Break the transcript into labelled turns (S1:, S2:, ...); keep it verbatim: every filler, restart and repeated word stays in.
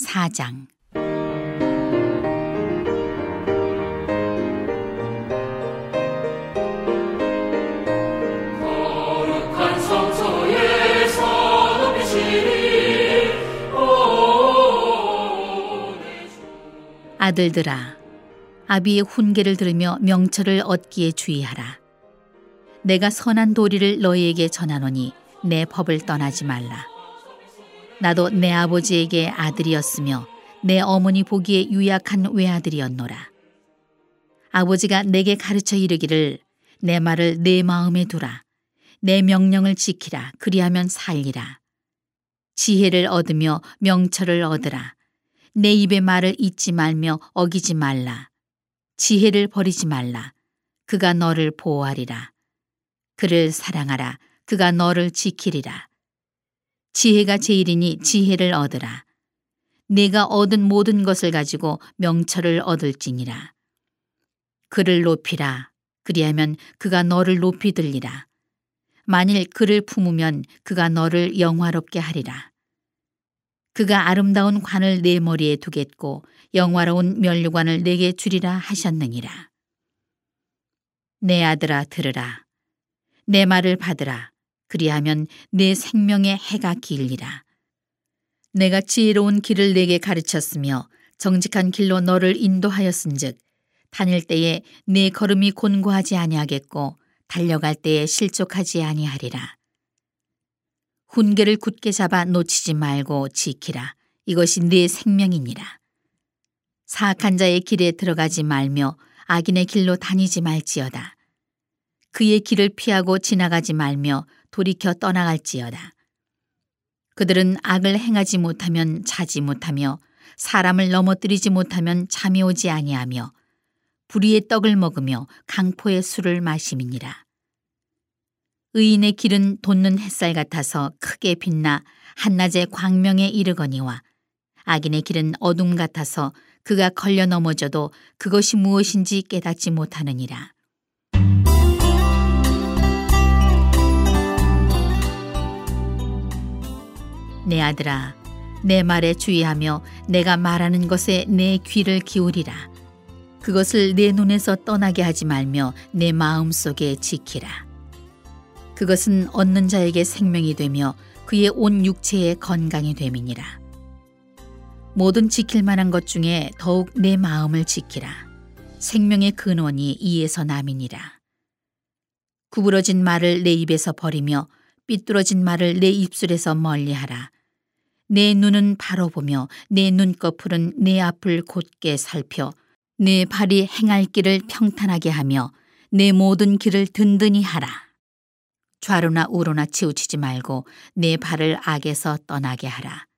S1: 사 장.
S2: 거룩한 성소에서 높이시리.
S1: 아들들아, 아비의 훈계를 들으며 명철을 얻기에 주의하라. 내가 선한 도리를 너희에게 전하노니 내 법을 떠나지 말라. 나도 내 아버지에게 아들이었으며 내 어머니 보기에 유약한 외아들이었노라. 아버지가 내게 가르쳐 이르기를 내 말을 내 마음에 두라. 내 명령을 지키라. 그리하면 살리라. 지혜를 얻으며 명철을 얻으라. 내 입의 말을 잊지 말며 어기지 말라. 지혜를 버리지 말라. 그가 너를 보호하리라. 그를 사랑하라. 그가 너를 지키리라. 지혜가 제일이니 지혜를 얻으라. 네가 얻은 모든 것을 가지고 명철을 얻을지니라. 그를 높이라. 그리하면 그가 너를 높이 들리라. 만일 그를 품으면 그가 너를 영화롭게 하리라. 그가 아름다운 관을 내 머리에 두겠고 영화로운 면류관을 내게 주리라 하셨느니라. 내 아들아 들으라. 내 말을 받으라. 그리하면 내 생명의 해가 길리라. 내가 지혜로운 길을 내게 가르쳤으며 정직한 길로 너를 인도하였은즉 다닐 때에 내 걸음이 곤고하지 아니하겠고 달려갈 때에 실족하지 아니하리라. 훈계를 굳게 잡아 놓치지 말고 지키라. 이것이 네 생명이니라. 사악한 자의 길에 들어가지 말며 악인의 길로 다니지 말지어다. 그의 길을 피하고 지나가지 말며 돌이켜 떠나갈지어다. 그들은 악을 행하지 못하면 자지 못하며 사람을 넘어뜨리지 못하면 잠이 오지 아니하며 불의의 떡을 먹으며 강포의 술을 마심이니라. 의인의 길은 돋는 햇살 같아서 크게 빛나 한낮에 광명에 이르거니와 악인의 길은 어둠 같아서 그가 걸려 넘어져도 그것이 무엇인지 깨닫지 못하느니라. 내 아들아, 내 말에 주의하며 내가 말하는 것에 내 귀를 기울이라. 그것을 내 눈에서 떠나게 하지 말며 내 마음속에 지키라. 그것은 얻는 자에게 생명이 되며 그의 온 육체에 건강이 됨이니라. 모든 지킬 만한 것 중에 더욱 내 마음을 지키라. 생명의 근원이 이에서 남이니라. 구부러진 말을 내 입에서 버리며 삐뚤어진 말을 내 입술에서 멀리하라. 내 눈은 바로 보며 내 눈꺼풀은 내 앞을 곧게 살펴 내 발이 행할 길을 평탄하게 하며 내 모든 길을 든든히 하라. 좌로나 우로나 치우치지 말고 내 발을 악에서 떠나게 하라.